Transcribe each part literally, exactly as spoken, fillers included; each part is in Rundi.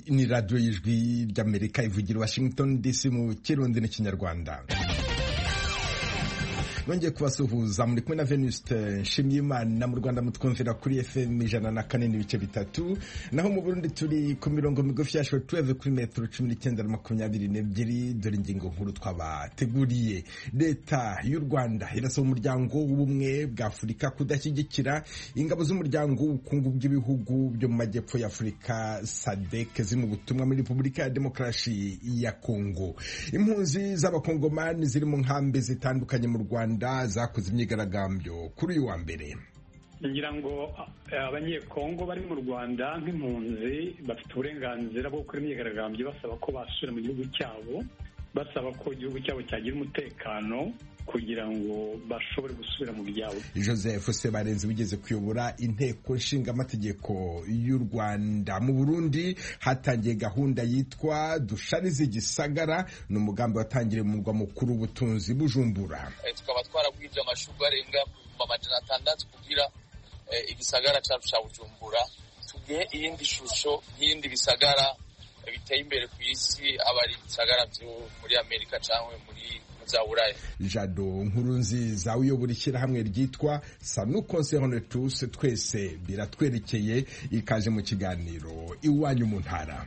ni radiyo y'ijwi ry'Amerika ivugira Washington D C mu kirundi n'ikinyarwanda. Nongeye kubasuhuza muri kumwe na Venuste Nshimiyimana. Mu Rwanda mutwumvira kuri F M ijana na kane n'ibice bitatu, naho mu Burundi turi ku mirongo migufi ya shortwave kuri metero cumi n'icyenda na makumyabiri n'ebyiri. Dore ingingo nkuru twabateguriye. Leta y'u Rwanda irasaba umuryango w'ubumwe bwa Afurika kudashyigikira ingabo z'umuryango w'ubukungu bw'ibihugu byo mu majyepfo ya Afurika S A D C ziri mu butumwa muri Repubulika ya Demokarasi ya Kongo. Impunzi z'abakongomani ziri mu nkambi zitandukanye mu Rwanda zakoze imyigaragambyo kuri uyu wa mbere. ngira ngo abanyekongo bari mu Rwanda nk'impunzi bafite uburenganzira bwo gukora imyigaragambyo basaba ko basubira mu gihugu cyabo, basaba ko igihugu cyabo cyagira umutekano kugira ngo bashobore gusubira mu byabo. Joseph Sebarenzi wigeze kuyobora inteko nshingamategeko y'u Rwanda. Mu Burundi hatangiye gahunda yitwa Dusharize Igisagara, ni umugambi watangiriye mu murwa mukuru w'ubutunzi Bujumbura. Tukaba twaragwije amashurwe arenga ku majana atandatu kugira igisagara cyacu cya Bujumbura tugihe iyindi shusho y'indi bisagara biteye imbere ku isi, abari bisagara byo muri Amerika cyangwa muri Zauraye. Jado Nkurunziza uyobora ishyirahamwe ryitwa Sanu Concerne Tous, twese biratwerekeye, ikaje mu kiganiro iwanyu mu ntara.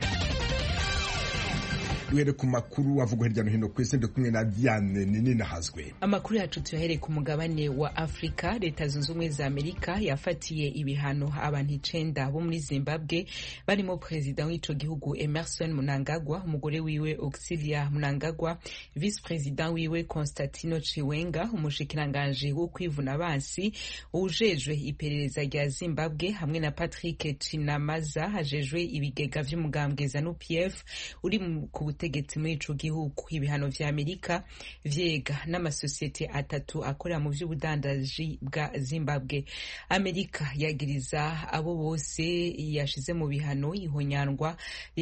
Duhere ku makuru avugwa hirya no hino ku isi, kumwe na Diane Ninahazwe. Amakuru yacu tuyahere ku mugabane wa Afrika. Leta zunze ubumwe za Amerika yafatiye ibihano abantu icenda bo muri Zimbabwe barimo perezida w'ico gihugu Emmerson Mnangagwa, umugore wiwe Auxilia Mnangagwa, vice president wiwe Constantino Chiwenga, umushikiranganje wo kwivuna abansi ujejwe iperereza rya Zimbabwe, hamwe na Patrick Chinamaza hajejwe ibigega vy'umugambwe ZANU-P F uri ku butegetsi muri ico gihugu. Ibihano vya Amerika vyega n'amasosiyete atatu akorera mu vy'ubudandaji bwa Zimbabwe. Amerika yagiriza abo bose yashize mu bihano ihonyandwa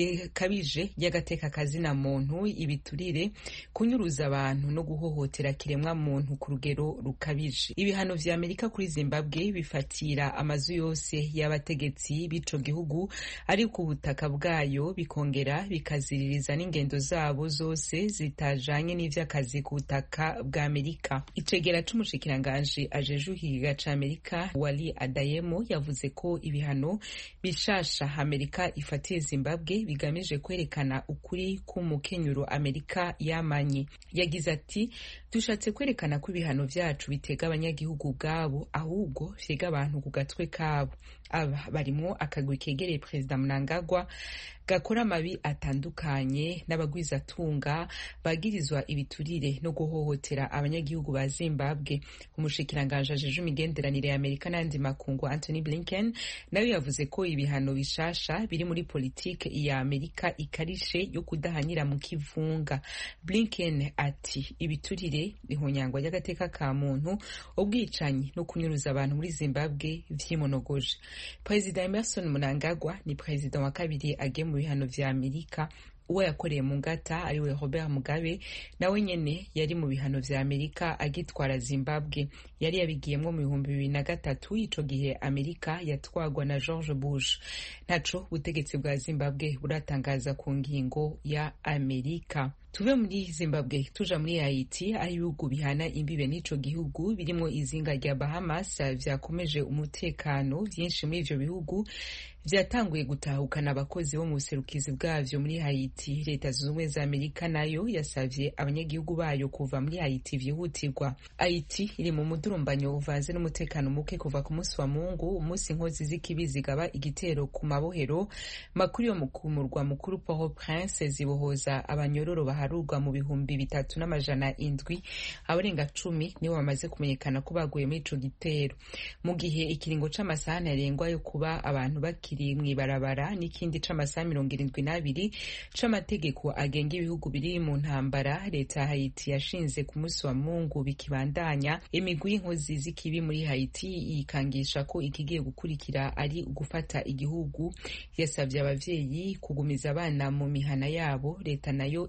kabije y'agateka kazina muntu, ibiturire, kunyuruza abantu no guhohotera kiremwa muntu ku rugero rukabije. Ibihano vya Amerika kuri Zimbabwe bifatira amazu yose y'abategetsi b'ico gihugu ari ku butaka bwayo, bikongera bikaziririza n'ingendo zabo zose zitajanye n'ivy'akazi ku butaka bwa Amerika. Icegera c'umushikiranganje ajeje ikiga ca Amerika Wali Adayemo yavuze ko ibihano bishasha Amerika ifatiye Zimbabwe bigamije kwerekana ukuri k'umukenyuro Amerika yamanye. Yagize ati, dushatse kwerekana ko ibihano vyacu bitega abanyagihugu ubwabo, ahubwo vyega abantu ku gatwe kabo. Aba barimwo akagwi kegereye Perezida Mnangagwa gakora amabi atandukanye n'abagwizatunga bagirizwa ibiturire no guhohotera abanyagihugu ba Zimbabwe. Umushikiranganje ajeje imigenderanire ya Amerika n'andi makungu Anthony Blinken nawe yavuze ko ibihano bishasha biri muri politike ya Amerika ikarishe yo kudahanyira mu kivunga. Blinken ati, ibiturire, ihonyangwa y'agateka ka muntu, ubwicanyi no kunyuruza abantu muri Zimbabwe vyimonogoje. Perezida Emmerson Mnangagwa ni perezida wa kabiri agiye mu bihano vya Amerika. Uwo yakoreye mu ngata ariwe Robert Mugabe, nawe nyene yari mu bihano vya Amerika agitwara Zimbabwe. Yari yabigiyemwo mu bihumbi bibiri na gatatu, ico gihe Amerika yatwagwa na George Bush. Ntaco ubutegetsi bwa Zimbabwe buratangaza ku ngingo ya Amerika. Tuve muri Zimbabwe tuja muri Haiti, aho ibihugu bihana imbibe n'ico gihugu birimo izinga rya Bahamas vyakomeje umutekano. Vyinshi muri ivyo bihugu vyatanguye gutahukana abakozi bo mu buserukizi bwavyo muri Haiti. Leta zunze ubumwe za Amerika nayo yasavye abanyagihugu bayo kuva muri Haiti vyihutirwa. Haiti iri mu mudurumbanyo uvanze n'umutekano muke kuva ku munsi wa Mungu, umunsi inkozi z'ikibi zigaba igitero ku mabohero makuru yo mu murwa mukuru Port-au-Prince zibohoza abanyororo baharurwa mu bihumbi bitatu n'amajana indwi. Abarenga cumi nibo bamaze kumenyekana ko baguye muri ico gitero, mu gihe ikiringo c'amasaha ntarengwa yo kuba abantu bakiri mw'ibarabara n'ikindi c'amasaha mirongo irindwi n'abiri c'amategeko agenga ibihugu biri mu ntambara. Leta ya Haiti yashinze ku munsi wa Mungu bikibandanya imigwi y'inkozi z'ikibi muri Haiti ikangisha ko ikigiye gukurikira ari gufata igihugu. Yasavye abavyeyi kugumiza abana mu mihana yabo. Leta nayo icisa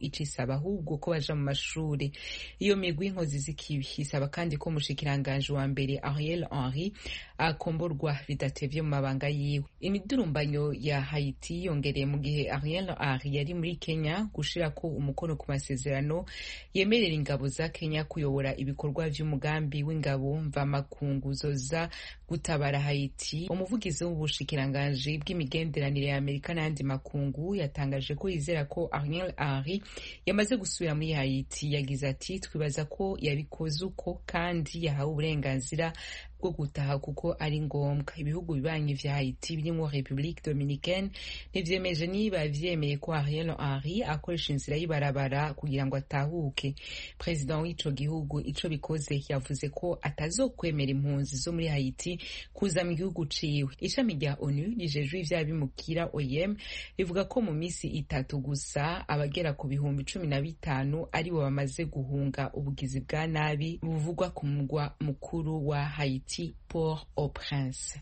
basaba ahubwo ko baja mu mashuri. Iyo migwi inkozi z'ikibi isaba kandi ko umushikiranganje wa mbere Ariel Henry akomborwa bidatevye mu mabanga yiwe. Imidurumbanyo ya Haiti yongereye mu gihe Ariel Henry yari muri Kenya gushirako umukono ku masezerano yemerera ingabo za Kenya kuyobora ibikorwa vy'umugambi w'ingabo mvamakungu zoza gutabara Haiti. Umuvugizi w'ubushikiranganje bw'imigenderanire ya Amerika n'andi makungu yatangaje ko yizera ko Ariel Henry yamaze gusubira muri Haiti. Yagize ati twibaza ko yabikoze uko kandi yahawe uburenganzira bwo gutaha kuko ari ngombwa. Ibihugu bibanyi vya Haiti birimo Republique Dominicaine ntivyemeje niba vyemeye ko Ariel Henry akoresha inzira y'ibarabara kugira ngo atahuke. President w'ico gihugu ico bikoze yavuze ko atazokwemera impunzi zo muri Haiti kuza mu gihugu ciwe. Ishami rya ONU rijejwe ivy'abimukira O I M rivuga ko mu misi itatu gusa abagera ku bihumbi cumi na bitanu aribo bamaze guhunga ubugizi bwa nabi buvugwa ku mugwa mukuru wa Haiti, Port-au-Prince.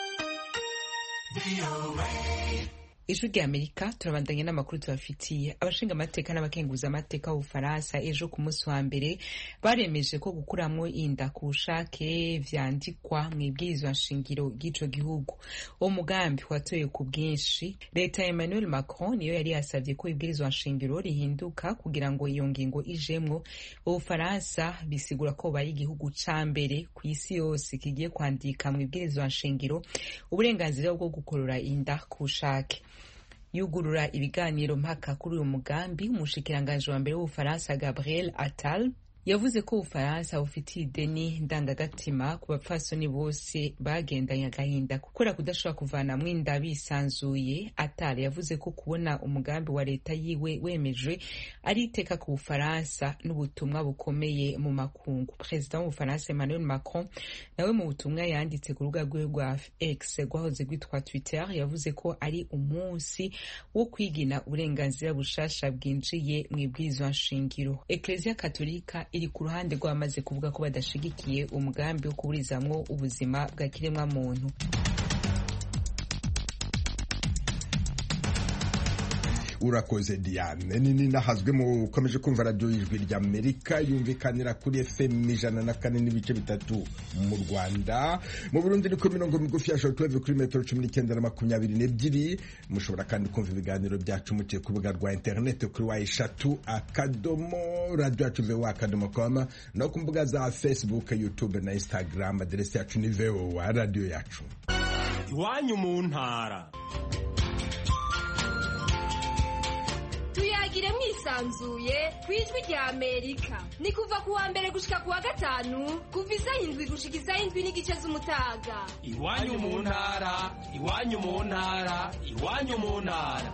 Ijwi rya Amerika turabandanya n'amakuru tubafitiye. Abashinga amateka n'abakenguza amateka b'Ubufaransa ejo ku munsi wa mbere baremeje ko gukuramwo inda ku bushake vyandikwa mu ibwirizwa nshingiro ry'ico gihugu. Uwo mugambi watoye ku bwinshi. Leta ya Emmanuel Macron niyo yari yasavye ko ibwirizwa nshingiro rihinduka kugira ngo iyo ngingo ijemwo. Ubufaransa bisigura ko bari igihugu ca mbere ku isi yose kigiye kwandika mu ibwirizwa nshingiro uburenganzira bwo gukorora inda ku bushake. Yugurura ibiganiro mpaka kuri uyu mugambi, umushikiranganje wa mbere w'Ubufaransa Gabriel Attal yavuze ko Ubufaransa bufitiye ideni ndangagatima ku bapfasoni bose bagendanye agahinda gukora kudashobora kuvanamwo inda bisanzuye. Attal yavuze ko kubona umugambi wa leta yiwe wemejwe ari iteka ku Bufaransa n'ubutumwa bukomeye mu makungu. President w'Ubufaransa Emmanuel Macron nawe mu butumwa yanditse ku rubuga rwe rwa X rwahoze rwitwa Twitter yavuze ko ari umunsi wo kwigina uburenganzira bushasha bwinjiye mu ibwirizwa nshingiro. Eklezia Katolika iri ku ruhande rwamaze kuvuga ko badashigikiye umugambi wo kuburizamwo ubuzima bwa kiremwa muntu. Urakoze Diane. Nini nahazwe mu ukomeje kumva radio y'Ijwi rya Amerika yumvikanira kuri F M ijana na kane n'ibice bitatu mu Rwanda. Mu Burundi ni ku mirongo migufi ya shortwave kuri metero cumi n'icyenda na makumyabiri n'ebyiri. Mushobora kandi kumva ibiganiro byacu muciye ku rubuga rwa internet kuri wa eshatu akadomo radio yacu voa akadomo com no ku mbuga za Facebook, YouTube na Instagram. Aderesi yacu ni voa radio yacu. Iwanyu mu ntara. Tuyagire mwisanzuye kwijwi rya Amerika. Ni kuva kuwa mbere gushika kuwa gatanu kuva isaha indwi gushika isaha indwi n'igice z'umutaga. Iwanyu mu ntara, iwanyu mu ntara, iwanyu mu ntara.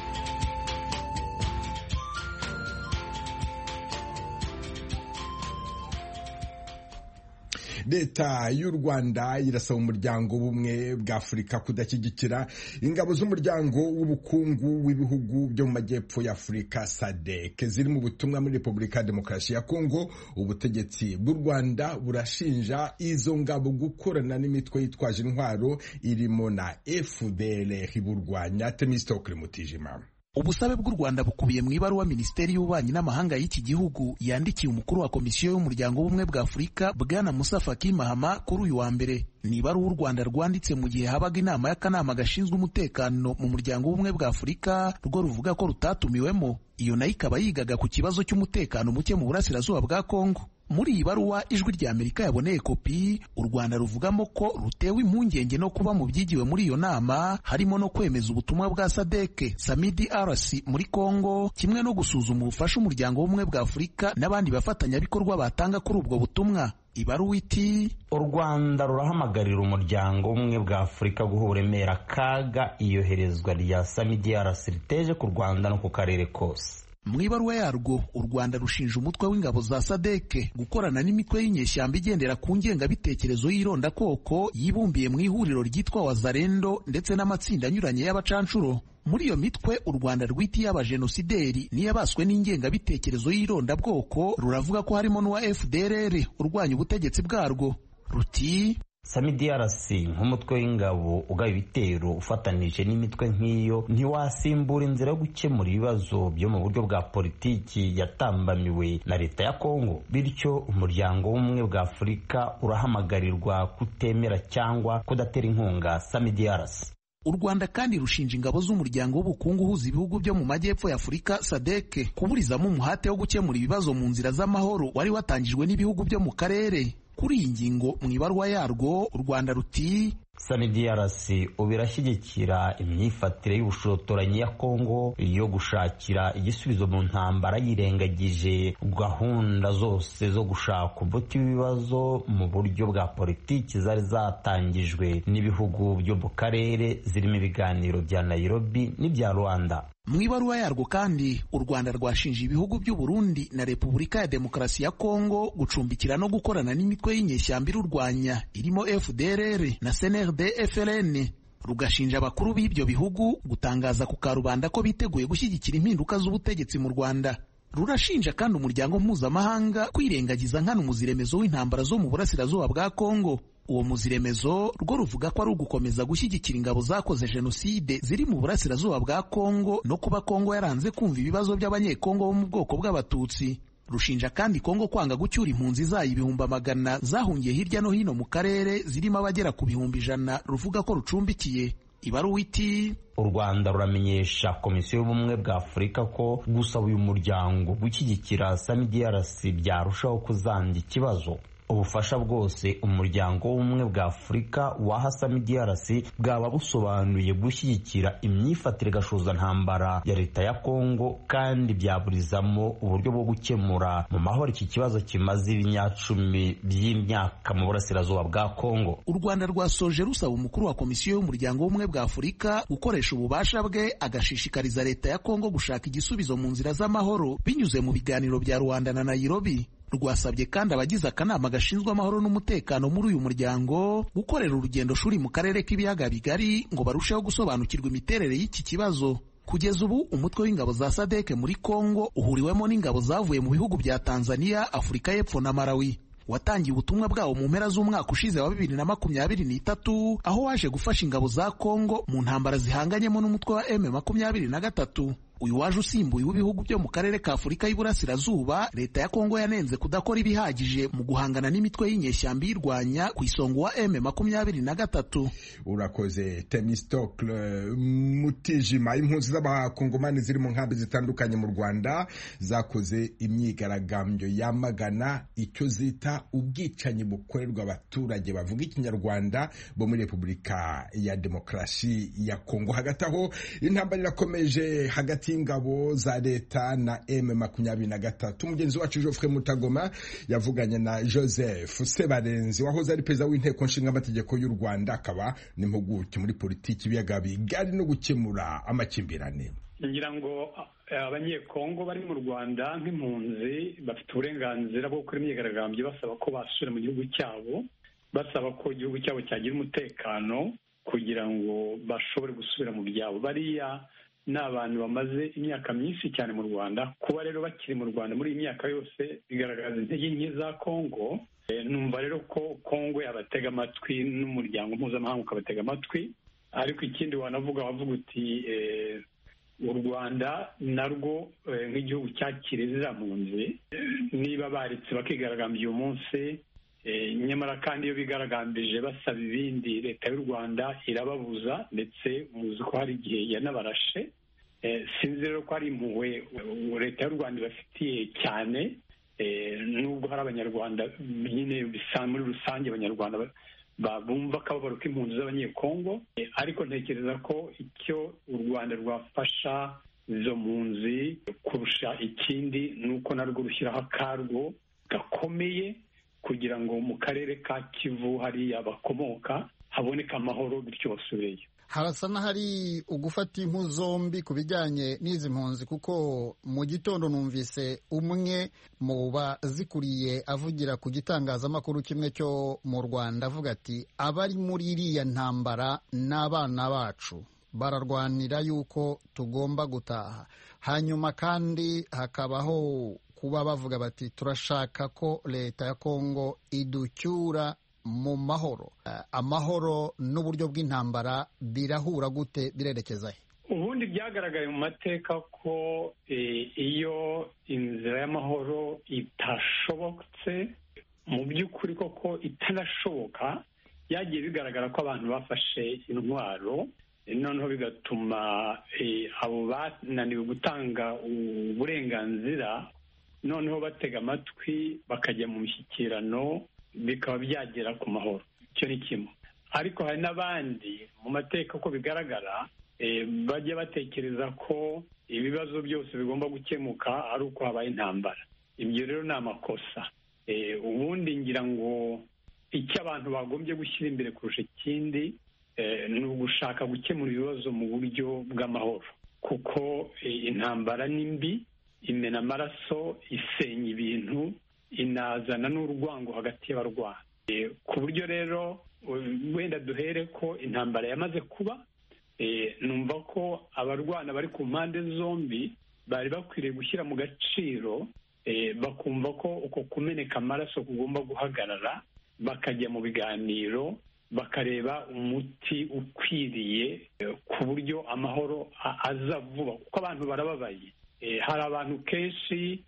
Leta y'u Rwanda irasaba umuryango w'ubumwe bwa Afurika kudashyigikira ingabo z'umuryango w'ubukungu w'ibihugu byo mu majyepfo ya Afurika S A D C ziri mu butumwa muri Repubulika ya Demokarasi ya Kongo. Ubutegetsi bw'u Rwanda burashinja izo ngabo gukorana n'imitwe yitwaje intwaro irimo na F D L R iburwanya. Temistokle Mutijima. Ubusabe bw'u Rwanda bukubiye mu ibaruwa Minisiteri y'Ububanyi n'Amahanga y'iki gihugu yandikiye umukuru wa Komisiyo y'Umuryango w'Ubumwe bwa Afurika Bwana Musa Faki Mahama kuri uyu wa mbere. Ni ibaruwa u Rwanda rwanditse mu gihe habaga inama y'akanama gashinzwe umutekano mu Muryango w'Ubumwe bwa Afurika rwo ruvuga ko rutatumiwemo. Iyo nayo ikaba yigaga ku kibazo cy'umutekano muke mu burasirazuba bwa Kongo. Muri iyi baruwa Ijwi rya Amerika yaboneye kopi, u Rwanda ruvugamo ko rutewe impungenge no kuba mu byigiwe muri iyo nama harimo no kwemeza ubutumwa bwa S A D C Samidi R C muri Kongo, kimwe no gusuzuma ubufasha umuryango w'ubumwe bwa Afurika n'abandi bafatanyabikorwa batanga kuri ubwo butumwa. Ibaruwa iti: u Rwanda rurahamagarira umuryango w'ubumwe bwa Afurika guhuremera kaga iyoherezwa rya Samidi R C riteje ku Rwanda no ku karere kose. Mu ibaruwa yarwo u Rwanda rushinja umutwe w'ingabo za S A D C gukorana n'imitwe y'inyeshyamba igendera ku ngengabitekerezo y'irondakoko yibumbiye mu ihuriro ryitwa Wazalendo ndetse n'amatsinda anyuranye y'abacancuro. Muri iyo mitwe u Rwanda rwitiye abajenosideri n'iyabaswe n'ingengabitekerezo y'irondabwoko ruravuga ko harimo n'uwa F D L R urwanya ubutegetsi bwarwo. Ruti: Sami D R C nk'umutwe w'ingabo ugaba ibitero ufatanije n'imitwe nk'iyo ntiwasimbura inzira yo gukemura ibibazo byo mu buryo bwa politiki yatambamiwe na leta ya Kongo, bityo umuryango w'ubumwe bwa Afurika urahamagarirwa kutemera cyangwa kudatera inkunga Sami D R C. U Rwanda kandi rushinja ingabo z'umuryango w'ubukungu uhuza ibihugu byo mu majyepfo ya Afurika S A D C kuburizamo umuhate wo gukemura ibibazo mu nzira z'amahoro wari watangijwe n'ibihugu byo mu karere. Kuri iyi ngingo mu ibaruwa yarwo u Rwanda ruti Sami D R C ubu irashyigikira imyifatire y'ubushotoranyi ya Kongo yo gushakira igisubizo mu ntambara yirengagije gahunda zose zo gushaka umuti w'ibibazo mu buryo bwa politiki zari zatangijwe n'ibihugu byo mu karere zirimo ibiganiro bya Nairobi n'ibya Rwanda. Mu ibaruwa yarwo kandi u Rwanda rwashinje ibihugu by'u Burundi na Repubulika ya Demokarasi ya Kongo gucumbikira no gukorana n'imitwe y'inyeshyamba irurwanya irimo F D L R na C N R D F L N. Rugashinja abakuru b'ibyo bihugu gutangaza ku karubanda ko biteguye gushyigikira impinduka z'ubutegetsi mu Rwanda. Rurashinja kandi umuryango mpuzamahanga kwirengagiza nkana umuziremezo w'intambara zo mu burasirazuba bwa Kongo. Uwo muziremezo rwo ruvuga ko ari ugukomeza gushyigikira ingabo zakoze jenoside ziri mu burasirazuba bwa Kongo no kuba Kongo yaranze kumva ibibazo by'abanyekongo bo mu bwoko bw'abatutsi. Rushinja kandi Kongo kwanga gucyura impunzi zayo ibihumbi amagana zahungiye hirya no hino mu karere zirimo abagera ku bihumbi ijana ruvuga ko rucumbikiye. Ibaruwa iti u Rwanda ruramenyesha Komisiyo y'Ubumwe bwa Afurika ko gusaba uyu muryango gushyigikira Sami D R C byarushaho kuzanga ikibazo. Ubufasha bwose umuryango w'ubumwe bwa Afurika waha Sami D R C bwaba busobanuye gushyigikira imyifatire gashoza ntambara ya leta ya Kongo kandi byaburizamo uburyo bwo gukemura mu mahoro iki kibazo kimaze ibinyacumi by'imyaka mu burasirazuba bwa Kongo. U Rwanda rwasoje rusaba umukuru wa Komisiyo y'Umuryango w'Ubumwe bwa Afurika gukoresha ububasha bwe agashishikariza leta ya Kongo gushaka igisubizo mu nzira z'amahoro binyuze mu biganiro bya Rwanda na Nairobi. Rwasabye kandi abagize akanama gashinzwe amahoro n'umutekano muri uyu muryango gukorera urugendo shuri mu karere k'ibiyaga bigari ngo barusheho gusobanukirwa imiterere y'iki kibazo. Kugeza ubu umutwe w'ingabo za S A D C muri Kongo uhuriwemo n'ingabo zavuye mu bihugu bya Tanzania, Afurika y'Epfo na Malawi. Watangiye ubutumwa bwawo mu mpera z'umwaka ushize wa bibiri na makumyabiri n'itatu aho waje gufasha ingabo za Kongo mu ntambara zihanganyemo n'umutwe wa M makumyabiri na gatatu. Uyu waje usimbuye w'ibihugu byo mu karere ka Afurika y'Iburasirazuba leta ya Kongo yanenze kudakora ibihagije mu guhangana n'imitwe y'inyeshyamba irwanya ku isonga wa M makumyabiri na gatatu. Urakoze Temistocle Mutijima. Impunzi z'abakongomani ziri mu nkambi zitandukanye mu Rwanda zakoze imyigaragambyo yamagana icyo zita ubwicanyi bukorerwa abaturage bavuga ikinyarwanda bo muri Repubulika ya Demokarasi ya Kongo. Hagati aho intambara irakomeje hagati ingabo za leta na M makumyabiri na gatatu. Mugenzi wacu Geoffrey Mutagoma yavuganye na Joseph Sebarenzi wahoze ari perezida w'inteko nshinga amategeko y'u Rwanda akaba n'impuguke muri politiki ibiyaga bigari no gukemura amakimbirane. Ngira ngo abanyekongo bari mu Rwanda nk'impunzi bafite uburenganzira bwo gukora imyigaragambyo basaba ko basubira mu gihugu cyabo, basaba ko igihugu cyabo cyagira umutekano kugira ngo bashobore gusubira mu byabo. Bariya ni abantu bamaze imyaka myinshi cyane mu Rwanda. Kuba rero bakiri mu Rwanda muri iyi myaka yose bigaragaza intege nke za Kongo. Numva rero ko Kongo yabatega amatwi n'umuryango mpuzamahanga ukabatega amatwi, ariko ikindi wanavuga wavuga uti u Rwanda narwo nk'igihugu cyakiriye ziriya mpunzi niba baretse bakigaragambya uyu munsi, nyamara kandi iyo bigaragambije basaba ibindi leta y'u Rwanda irababuza, ndetse muzi ko hari igihe yanabarashe. Sinzi rero ko hari impuhwe leta y'u Rwanda ibafitiye cyane, nubwo hari abanyarwanda nyine bisa muri rusange abanyarwanda bumva akababaro k'impunzi z'abanyekongo, ariko ntekereza ko icyo u Rwanda rwafasha izo mpunzi kurusha ikindi ni uko narwo rushyiraho akarwo gakomeye kugira ngo mu karere ka Kivu hariya bakomoka haboneka amahoro bityo basubireyo. Harasa n'ahari ugufata impu zombi ku bijyanye n'izi mpunzi, kuko mu gitondo numvise umwe mu bazikuriye avugira ku gitangazamakuru kimwe cyo mu Rwanda avuga ati abari muri iriya ntambara n'abana bacu bararwanira yuko tugomba gutaha. Hanyuma kandi hakabaho kuba bavuga bati turashaka ko leta ya Kongo iducyura mu mahoro. Amahoro n'uburyo bw'intambara birahura gute, birerekeza he? Ubundi byagaragaye mu mateka ko iyo inzira y'amahoro itashobotse, mu by'ukuri koko itanashoboka, byagiye bigaragara ko abantu bafashe intwaro, noneho bigatuma abo bananiwe gutanga uburenganzira noneho batega amatwi bakajya mu mishyikirano, bikaba byagera ku mahoro. Icyo ni kimwe. Ariko hari n'abandi mu mateka ko bigaragara bajya batekereza ko ibibazo byose bigomba gukemuka ari uko habaye intambara. Ibyo rero ni amakosa. Ubundi ngira ngo icyo abantu bagombye gushyira imbere kurusha ikindi ni ugushaka gukemura ibibazo mu buryo bw'amahoro, kuko intambara ni mbi, imena amaraso, isenya ibintu, inazana n'urwango hagati y'abarwana. Ku buryo rero wenda duhere ko intambara yamaze kuba, numva ko abarwana bari ku mpande zombi bari bakwiriye gushyira mu gaciro, bakumva ko uko kumeneka amaraso kugomba guhagarara, bakajya mu biganiro, bakareba umuti ukwiriye ku buryo amahoro aza vuba, kuko abantu barababaye. Hari abantu kenshi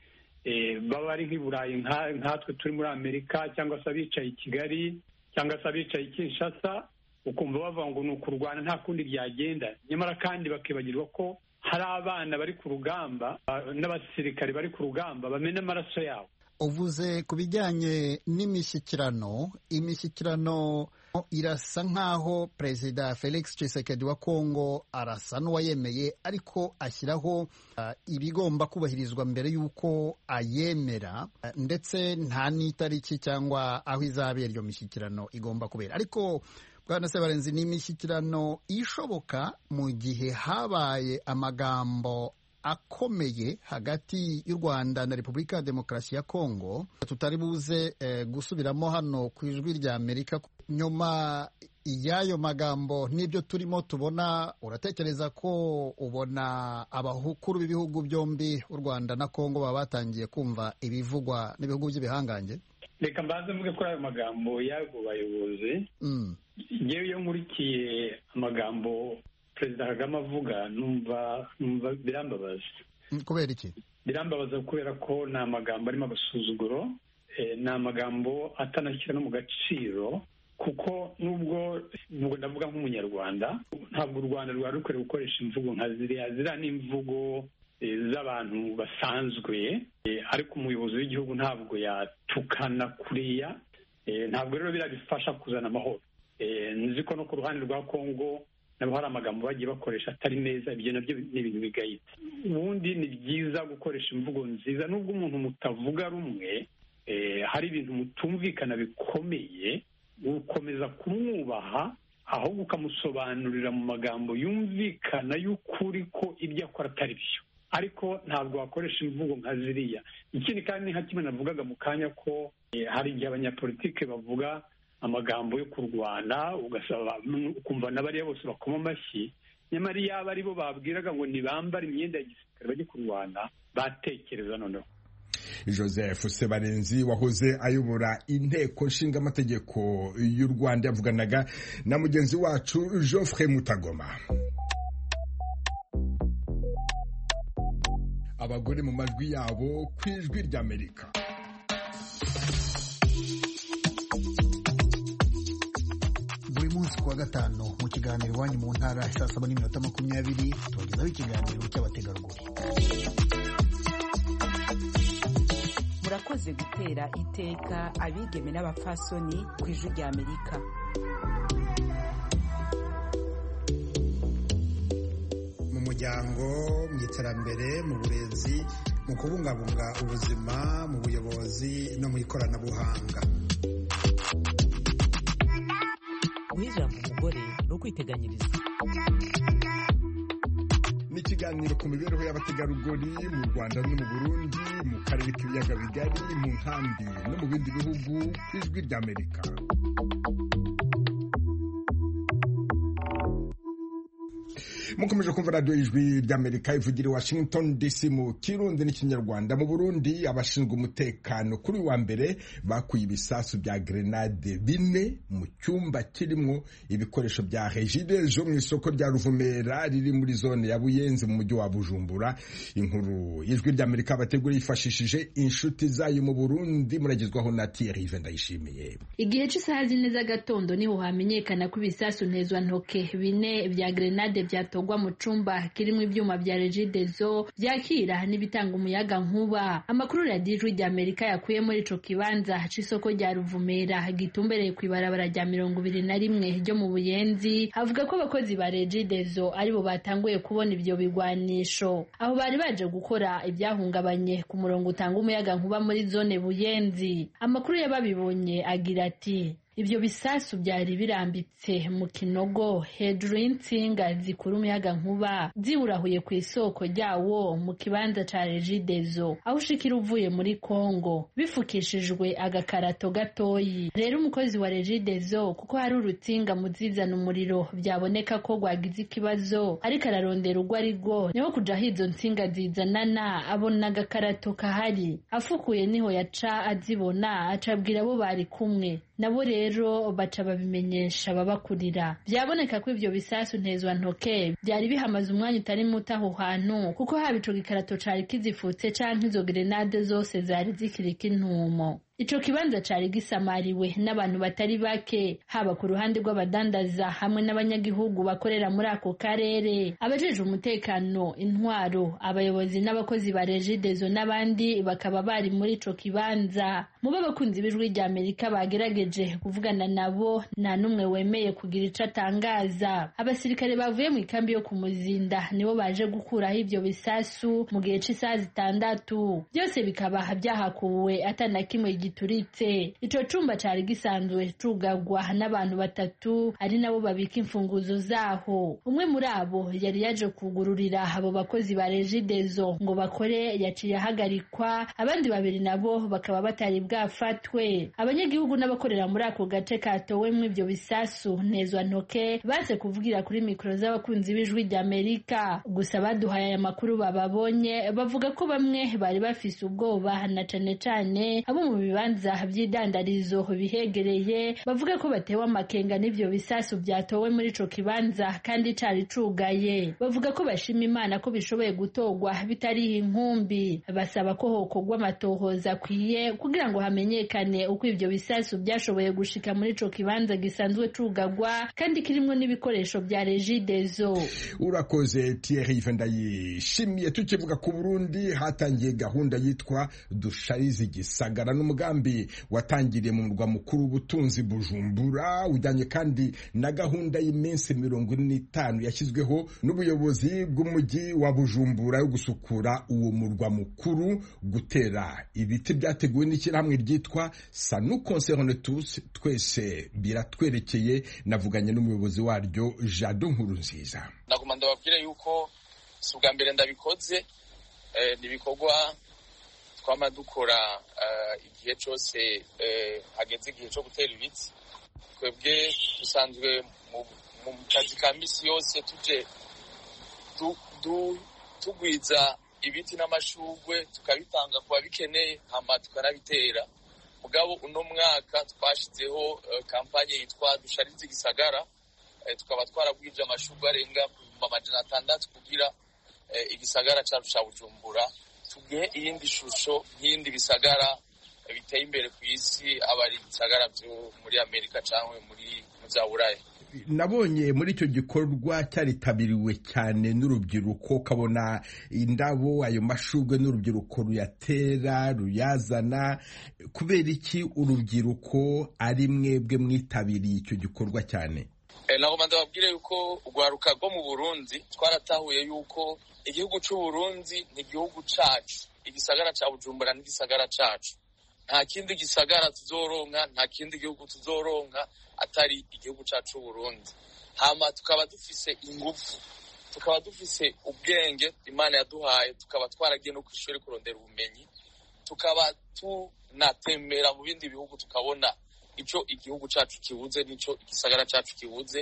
baba ari nk'i Burayi nkatwe turi muri Amerika, cyangwa se abicaye i Kigali, cyangwa se abicaye i Kinshasa, ukumva bavuga ngo ni ukurwana nta kundi byagenda, nyamara kandi bakibagirwa ko hari abana bari ku rugamba n'abasirikare bari ku rugamba bamena amaraso yabo. Uvuze ku bijyanye n'imishyikirano, imishyikirano irasa nk'aho Perezida Felix Tshisekedi wa Kongo arasa n'uwayemeye, ariko ashyiraho uh, ibigomba kubahirizwa mbere y'uko ayemera, uh, ndetse nta n'itariki cyangwa aho izabera iyo mishyikirano igomba kubera. Ariko Bwana Sebarenzi, ni imishyikirano ishoboka mu gihe habaye amagambo akomeye hagati y'u Rwanda na Repubulika ya Demokarasi ya Kongo tutari buze eh, gusubiramo hano ku ijwi rya Amerika. Nyuma y'ayo magambo n'ibyo turimo tubona, uratekereza ko ubona abakuru b'ibihugu byombi u Rwanda na Kongo baba batangiye kumva ibivugwa n'ibihugu by'ibihangange? Reka mbanze mvuge kuri ayo magambo y'abo bayobozi. Mm. Yewe iyo nkurikiye amagambo Perezida Kagame avuga, numva numva birambabaza. Kubera iki? Birambabaza kubera ko ni amagambo arimo agasuzuguro, eh, ni amagambo atanashyira no mu gaciro, kuko nubwo nubwo ndavuga nk'umunyarwanda, ntabwo u Rwanda rwari rukwiriye gukoresha imvugo nka ziriya. Ziriya ni imvugo eh, z'abantu basanzwe, eh, ariko umuyobozi w'igihugu ntabwo yatukana kuriya. Eh, ntabwo rero birabifasha kuzana amahoro. Eh, nzi ko no ku ruhande rwa Kongo nabo hari amagambo bagiye bakoresha atari meza. Ibyo nabyo ni ibintu bigayitse. Ubundi ni byiza gukoresha imvugo nziza, nubwo umuntu mutavuga rumwe, eh, hari ibintu mutumvikana bikomeye, ukomeza kumwubaha ahubwo ukamusobanurira mu magambo yumvikana y'ukuri ko ibyo akora atari byo. Ariko ntabwo wakoresha imvugo nka ziriya. Ikindi kandi nka kimwe navugaga mu kanya ko eh, hari igihe abanyapolitike bavuga amagambo yo kurwana, ugasaba ukumva n'abariya bose bakoma amashyi, nyamara yaba ari bo babwiraga ngo ntibambare imyenda ya gisirikare bajye kurwana, batekereza noneho. Joseph Sebarenzi wahoze ayobora inteko nshinga amategeko y'u Rwanda yavuganaga na mugenzi wacu Geoffrey Mutagoma. Abagore mu majwi yabo ku ijwi ry'Amerika. Buri munsi kuwa gatanu mu kiganiro iwanyu mu ntara saa saba n'iminota makumyabiri tubagezaho ikiganiro cy'abategarugori. Murakoze gutera iteka abigeme n'abapfasoni ku ijwi rya Amerika. Mu muryango, mu iterambere, mu burezi, mu kubungabunga ubuzima, mu buyobozi no mu ikoranabuhanga. Guha ijambo umugore ni ukwiteganyiriza. Ni ikiganiro ku mibereho y'abategarugori mu Rwanda no mu Burundi, mu karere k'ibiyaga bigari, mu nkambi no mu bindi bihugu ku ijwi ry'Amerika. mukomeje kumva radiyo y'ijwi ry'Amerika ivugira i Washington D C mu Kirundi n'ikinyarwanda. Mu Burundi abashinzwe umutekano kuri wa mbere bakuye ibisasu bya grenade bine mu cyumba kirimo ibikoresho bya Regideso mu isoko rya Ruvumera riri muri zone ya Buyenzi mu mujyi wa Bujumbura. Inkuru y'ijwi ry'Amerika bategura yifashishije inshuti zayo mu Burundi, muragezwaho na Thierry Vendayishimiye. Igihe cy'isaha zine z'agatondo niho hamenyekana ko ibisasu ntezwa ntoke bine bya grenade byatogwa mu cumba kirimo ibyuma bya Regideso byakira n'ibitanga umuyaga nkuba. Amakuru ya Dijwi rya Amerika yakuye muri ico kibanza c'isoko rya Ruvumera gitumbereye kwibarabara rya mirongo ibiri na rimwe ryo mu Buyenzi avuga ko abakozi ba Regideso aribo batanguye kubona ibyo bigwanisho aho bari baje gukora ibyahungabanye ku murongo utanga umuyaga nkuba muri zone Buyenzi. Amakuru y'ababibonye agira ati ibyo bisasu byari birambitse mu kinogo hejuru y'insinga zikura umuyaga nkuba ziwurahuye ku isoko ryawo mu kibanza ca Regideso aho ushikira uvuye muri Kongo bifukishijwe agakarato gatoyi. Rero umukozi wa Regideso kuko hari urutsinga muzizana umuriro byaboneka ko rwagize ikibazo ariko ararondera urwo ari rwo niho kuja hizo nsinga zizanana abona agakarato kahari afukuye niho yaca azibona acabwira abo bari kumwe nabo rero baca babimenyesha babakurira. Byaboneka ko ibyo bisasu ntezwa ntoke byari bihamaze umwanya utari muto aho hantu kuko haba ico gikarato cari kizifutse canke izo grenade zose zari zikirika intumo. Ico kibanza cari gisamariwe n'abantu batari bake haba ku ruhande rw'abadandaza hamwe n'abanyagihugu bakorera muri ako karere. Abajeje umutekano, intwaro, abayobozi n'abakozi ba Regideso n'abandi bakaba bari muri ico kibanza. Mu bakunzi b'ijwi rya Amerika bagerageje kuvugana nabo nta numwe wemeye kugira ico atangaza. Abasirikare bavuye mu ikambi yo kumuzinda nibo baje gukuraho ibyo bisasu mu gihe c'isaha zitandatu. Byose bikaba byahakuwe atana kimwe gituritse. Ico cumba cari gisanzwe cugagwa n'abantu batatu ari nabo babika imfunguzo zaho. Umwe muri abo yari yaje kugururira abo bakozi ba Regideso ngo bakore yaciye ahagarikwa, abandi babiri nabo bakaba batari bwafatwe. Abanyagihugu n'abakorera muri ako gace katowemwo ivyo bisasu ntezwa ntoke baze kuvugira kuri mikro z'abakunzi b'ijwi rya Amerika. Gusa baduhaye aya makuru bababonye bavuga ko bamwe bari bafise ubwoba na cane cane abo mu bibanza by'idandarizo bihegereye bavuga ko batewe amakenga n'ivyo bisasu byatowe muri ico kibanza kandi cari cugaye. Bavuga ko bashima Imana ko bishoboye gutogwa bitari inkumbi. Basaba ko hokogwa amatohoza akwiye kugira ngo hamenyekane uko ivyo bisasu byashoboye gushika muri ico kibanza gisanzwe cugagwa kandi kirimwo n'ibikoresho bya Regideso. Urakoze Thierry Vendayishimiye. Tukivuga ku Burundi hatangiye gahunda yitwa Dusharize Gisagara n'umugambi watangiriye mu murwa mukuru w'ubutunzi Bujumbura ujyanye kandi na gahunda y'iminsi mirongo ine n'itanu yashyizweho n'ubuyobozi bw'umujyi wa Bujumbura yo gusukura uwo murwa mukuru, gutera ibiti byateguwe n'ishyirahamwe ryitwa Ça nous concerne tous, twese biratwerekeye. Navuganye n'umuyobozi waryo Jado Nkurunziza. Naguma ndababwira yuko si ubwa mbere ndabikoze, eh, nibikorwa twama dukora uh, igihe cyose uh, hageze igihe cyo gutera ibiti. Twebwe dusanzwe mu kazi ka misi yose tuje du, du, tugwiza ibiti n'amashugwe tukabitanga ku babikeneye hama tukanabitera. Mugabo uno mwaka twashizeho uh, kampanye yitwa Dusharize Gisagara, uh, tukaba twaragwije amashugwe arenga mu majana atandatu kugira uh, igisagara cyacu ca Bujumbura tugihe iyindi shusho nk'indi bisagara biteye imbere ku isi, abari bisagara byo muri Amerika cyangwa muri za Buraya. Nabonye muri icyo gikorwa cyaritabiriwe cyane n'urubyiruko, kabona indabo ayo mashugwe n'urubyiruko ruyatera ruyazana. Kubera iki urubyiruko ari mwebwe mwitabiriye icyo gikorwa cyane? E, nagomba ndababwire yuko urwaruka rwo mu Burundi twaratahuye yuko igihugu cy'u Burundi ni igihugu cacu, igisagara ca Bujumbura ni igisagara cacu. Nta kindi gisagara tuzoronka, nta kindi gihugu tuzoronka atari igihugu cacu Burundi. Hama tukaba dufise ingufu, tukaba dufise ubwenge Imana yaduhaye, tukaba twaragiye no kwishuri kurondera ubumenyi, tukaba tunatembera mu bindi bihugu tukabona ico igihugu cacu kibuze nico igisagara cacu kibuze.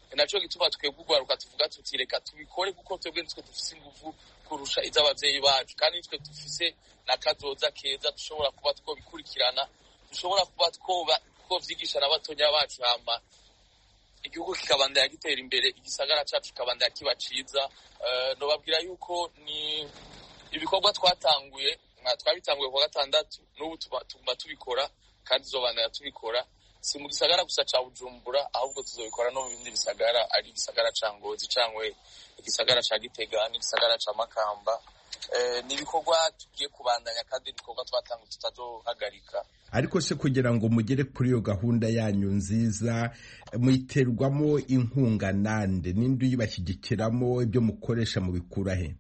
naco gituma twebwe ugwaruka tuvuga tuti reka tubikore kuko twebwe nitwe dufise ingufu kurusha iz'abavyeyi bacu kandi nitwe dufise n'akazoza keza dushobora kuba twobikurikirana dushobora kuba twoba twovyigisha n'abatonya bacu hama igihugu kikabandanya gitera imbere igisagara cacu kikabandanya kiba ciza. Uh, nobabwira yuko ni ibikorwa twatanguye twabitanguye ku gatandatu n'ubu tuba tubikora kandi tuzobandanya tubikora si mu gisagara gusa ca Bujumbura ahubwo tuzobikora no mu bindi bisagara ari igisagara ca Ngozi cangwe igisagara ca Gitega n'igisagara ca Makamba. Eh, ni ibikorwa tugiye kubandanya kandi ibikorwa twatanguye tutazohagarika. Ariko se kugira ngo mugere kuri iyo gahunda yanyu nziza mwiterwamo inkunga nande ninde uyibashyigikiramo ibyo mukoresha mu bikura he?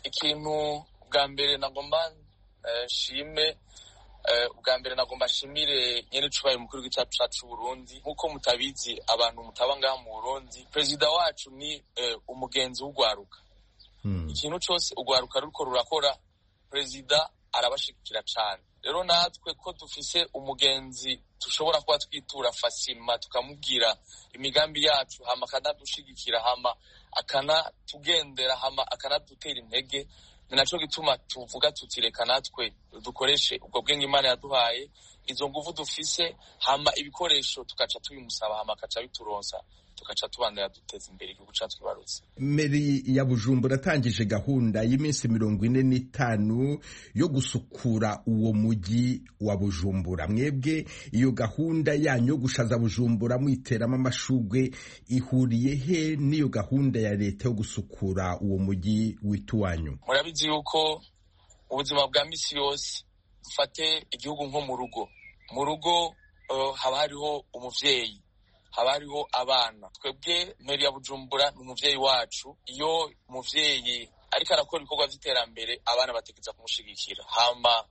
Ikintu bwa mbere nagomba uh, shime uh, bwa mbere nagomba shimire nyene cubaye mukuru w'icacu cacu Burundi nkuko mutabizi abantu mutaba ngaha mu Burundi president wacu ni uh, umugenzi w'ugwaruka. Hmm. Ikintu cyose ugwaruka ruko rurakora president arabashikira cyane. Rero natwe ko dufise umugenzi tushobora kuba twitura fasima tukamubwira imigambi yacu hama akanadushigikira hama akana tugendera hama akanadutera intege ni naco gituma tuvuga tutireka natwe dukoreshe ubwo bwenge Imana yaduhaye izo nguvu dufise hama ibikoresho tukaca tubimusaba hama akaca bituronsa tukaca tubandanya duteza imbere igihugu cacu kibarutse. Meri ya Bujumbura atangije gahunda y'iminsi mirongo ine n'itanu yo gusukura uwo mugi wa Bujumbura. Mwebwe iyo gahunda yanyu yo gushaza Bujumbura mwiteramo amashugwe ihuriye he n'iyo gahunda ya leta yo gusukura uwo mugi wituwanyu? Murabizi yuko ubuzima bwa misi yose dufate igihugu nko mu rugo mu rugo uh, haba hariho umuvyeyi haba hariho abana. Twebwe Meri ya Bujumbura ni umuvyeyi wacu. Iyo umuvyeyi ariko arakora ibikorwa vy'iterambere abana bategeza kumushigikira hama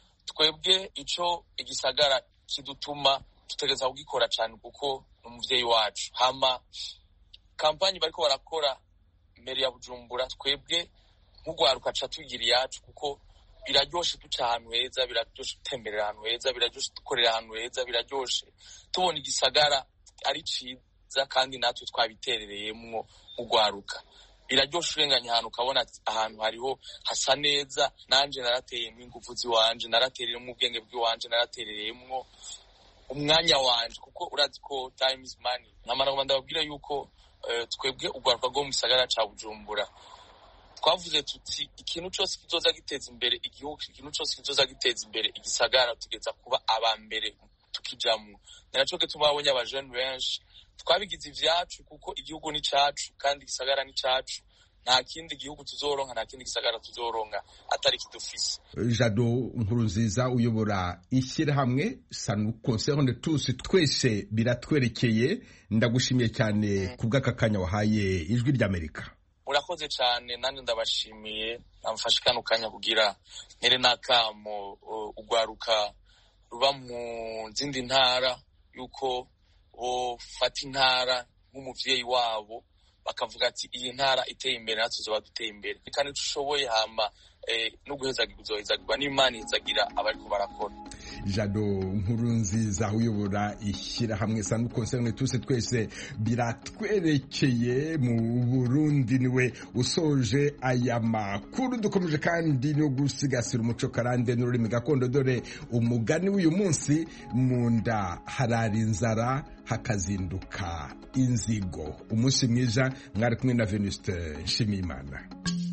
twebwe ico igisagara kidutuma tutegeza kugikora cyane kuko ni umuvyeyi wacu. Hama kampanye bariko barakora Meri ya Bujumbura twebwe nk'ugwaruka ca tugira yacu kuko biraryoshe duca ahantu heza biraryoshe gutemberera ahantu heza biraryoshe dukorera ahantu heza biraryoshe tubona igisagara ari ciza kandi natwe twabiterereyemwo ugwaruka biraryoshe urenganya ahantu ukabona ahantu hariho hasa neza nanje narateyemwo ingufu ziwanje naraterereyemwo ubwenge bw'iwanje naraterereyemwo umwanya wanje kuko urazi ko time is money. Namara ndababwira yuko uh, twebwe ugwaruka rwo mu gisagara ca Bujumbura twavuze tuti ikintu cyose kizoza giteza imbere igihugu ikintu cyose kizoza giteza imbere igisagara tugeza kuba abambere tukijamwo. Naraco ke tubabonye abajene benshi twabigize ivyacu kuko igihugu ni cacu kandi igisagara ni cacu nta kindi gihugu tuzoronka nta kindi gisagara tuzoronka atari kidufise. Jado Nkurunziza uyobora ishyirahamwe Sanu Concerne Tous twese biratwerekeye ndagushimiye cyane kubw'aka kanya wahaye ijwi ry'Amerika. Murakoze cyane nandi ndabashimiye namfashe kano kanya kugira ntere nakamo ugwaruka ruba mu zindi ntara yuko ofata intara nk'umuvyeyi wabo bakavuga ati iyi ntara iteye imbere natwe tuzoba duteye imbere kandi tushoboye hama eh, no guhezagirwa uzohezagirwa n'Imana izagira abariko barakora. Jado Nkurunziza uyobora ishyirahamwe Sanu Concerne Tous twese biratwerekeye mu Burundi niwe usoje aya makuru. Dukomeje kandi no gusigasira umuco karande n'ururimi gakondo dore umugani w'uyu munsi mu nda harara inzara hakazinduka inzigo. Umunsi mwiza mwari kumwe na Venuste Nshimiyimana.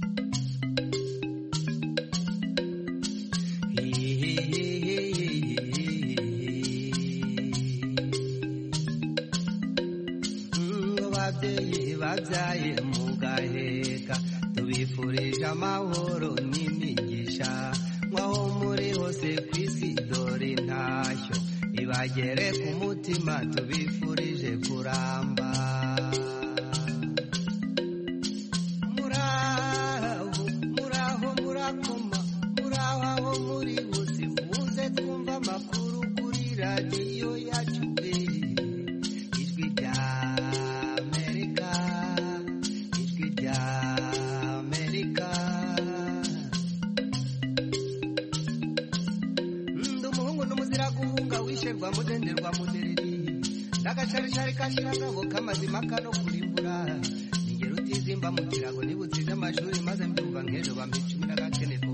Babyaye mugaheka tubifurije amahoro n'imigisha mwaho muri hose kw'isi dore ntashyo ibagere ku mutima tubifurije kuramba. Muraho muraho murakoma muraho aho muri hose muze twumva amakuru kuri radiyo yacu ijwi rya mudenderwa mudereri n'agacaricari kashiragabo k'amazima kano kuri imvura ningero utizimba mu kirago nibutse amashuri maze mbyumva nk'ejo bampa icumi n'agakene